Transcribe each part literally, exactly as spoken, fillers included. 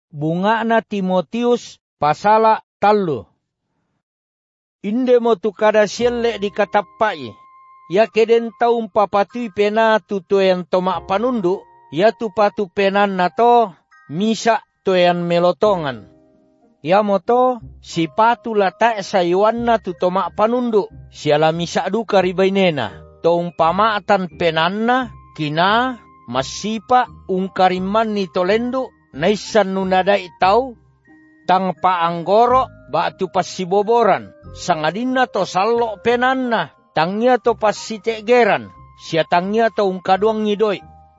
Bunga na Timotius pasala tallu. Inde mo tu kada sielle di katapai. Ya keden taum papatui pena tu toyan tomak panundu. Ya tu patu penan na to misa toyan melotongan. Ya moto si patu lata sayuan na tu tomak panundu. Siala misa duka ribainena. To umpamaatan penan na kina masipa ungkariman ni tolendu. Naisan nunadai tau tang paanggoro batu pasiboboran sangadina to sallo penanna tangnya to pasitegeran sia tangnya to ungkaduang ngidoi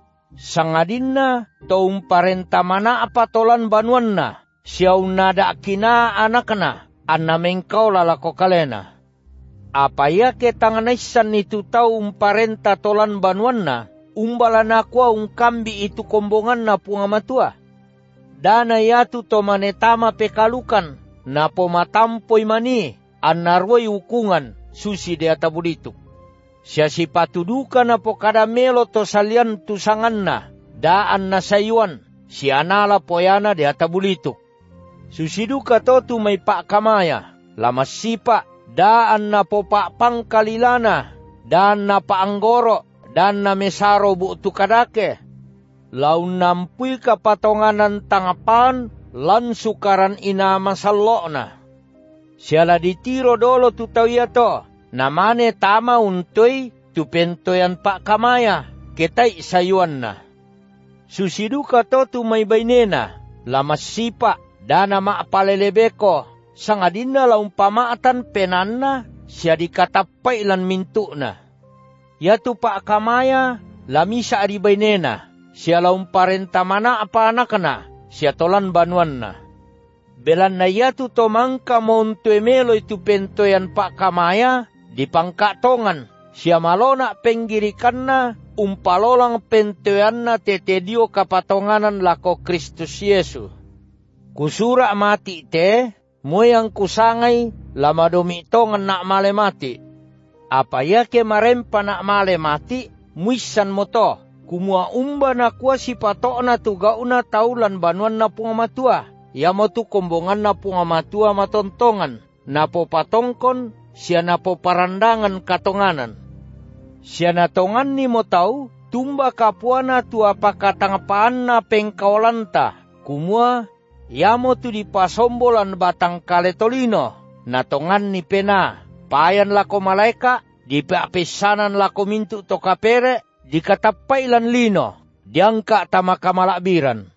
sangadina to umparenta mana apa tolan banuanna sia unada kina anakna anna mengkau lalako kalena apa ya ke tanganaisan itu tau umparenta tolan banuanna umbalana kwa ungkambi itu kombongan na pungamatua dana yatu to manetama pekalukan na pomatampoy mani anarway ukungan susi de atabulituk. Siya si patuduka na po kada melo to salian tusangan na daan na sayuan si anala poyana de atabulituk. Susiduka to tu may pakamaya lamas sipa daan na po pangkalilana daan na paanggoro daan na mesaro buutu kadake. Laun nampuy kapatonganan tangapan lan sukaran ina masallo na. Siala ditiro dolo tutaw yato namane tama untoy tupentoyan pa kamaya ketay sayuan na. Susiduka to tumay baynena lamas sipa dana maapalelebeko sangadin na laung pamaatan penan na siya dikatapay lan mintu na. Yatu pa kamaya lamisa adibaynena. Siya laung parenta mana apa anak na, siya tolan banuan na. Belan na yatu tomangka monto emelo itu pentoyan pak kamaya, di pangkatongan, siya malona penggirikan na, umpalolang pentoyan na tetedio kapatonganan lako Kristus Yesu. Kusura mati te, moyang kusangay, lamadomi tongan nak male mati. Apa ya ke marempa nak male mati, muisan mo to. Kumua umba na kuwa si patok na tugauna taulan banuan na pungamatua. Ya mo tu kombongan na pungamatua matontongan. Na po patongkon, siya na po parandangan katonganan. Siya na tongan ni mo tau, tumba kapua na tu apakatangapaan na pengkaolanta. Kumua, ya mo tu di pasombolan batang kaletolino. Na tongan ni pena, payan lako malaika, di papesanan lako mintu to kapere, dikatapay lan lino, diangka tama kamalakbiran.